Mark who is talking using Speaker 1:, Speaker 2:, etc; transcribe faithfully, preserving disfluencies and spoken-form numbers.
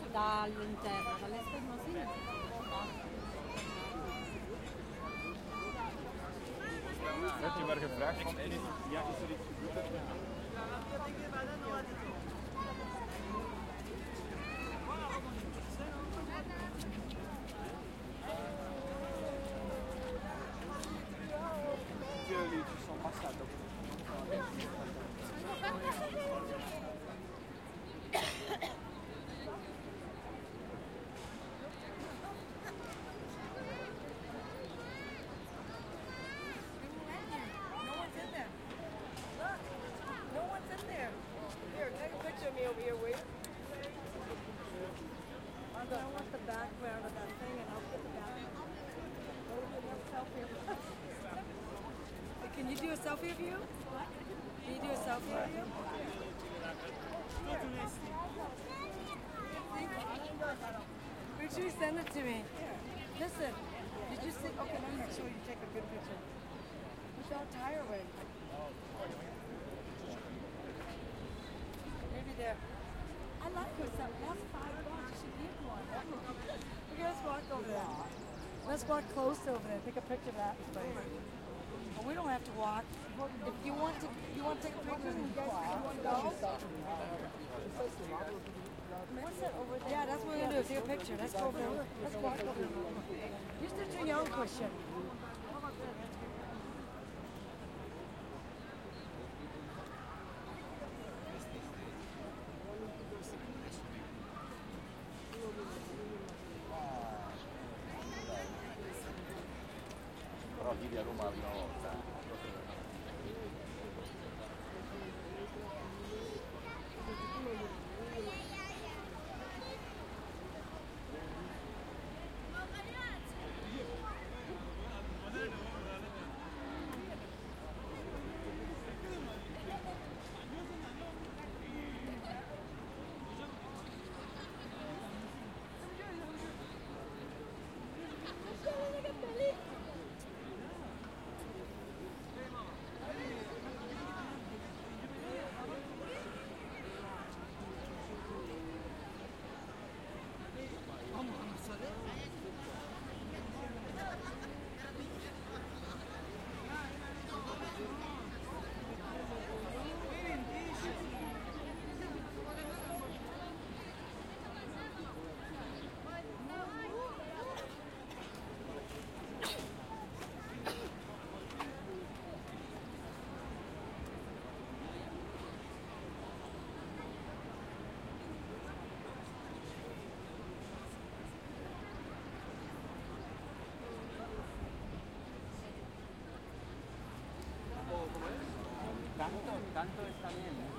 Speaker 1: dall'interno, dall'esterno sì.
Speaker 2: Heb je maar gevraagd van is, ja, is er iets gebeurd? Jullie zijn massa toch?
Speaker 3: Over here, wait.
Speaker 4: I want the background of that thing, and I'll get the background. Can you do a selfie of you? Can you do a selfie of you? Make sure you send it to me. Listen, did you see? Okay, let me make sure you take a good picture. Without tire weight. Maybe there. I like her stuff. That's five bucks. You should give one. Okay, let's walk over there. Let's walk close over there. Take a picture of that place. Well, we don't have to walk. If you want to, you want to take a picture. You guys want to go? What's that over there? Yeah, that's what we're gonna do. Take a picture. Let's go over there. Let's walk over there. You're still too young, Christian.
Speaker 2: Però vivi a Roma la prima volta. Tanto, tanto está bien.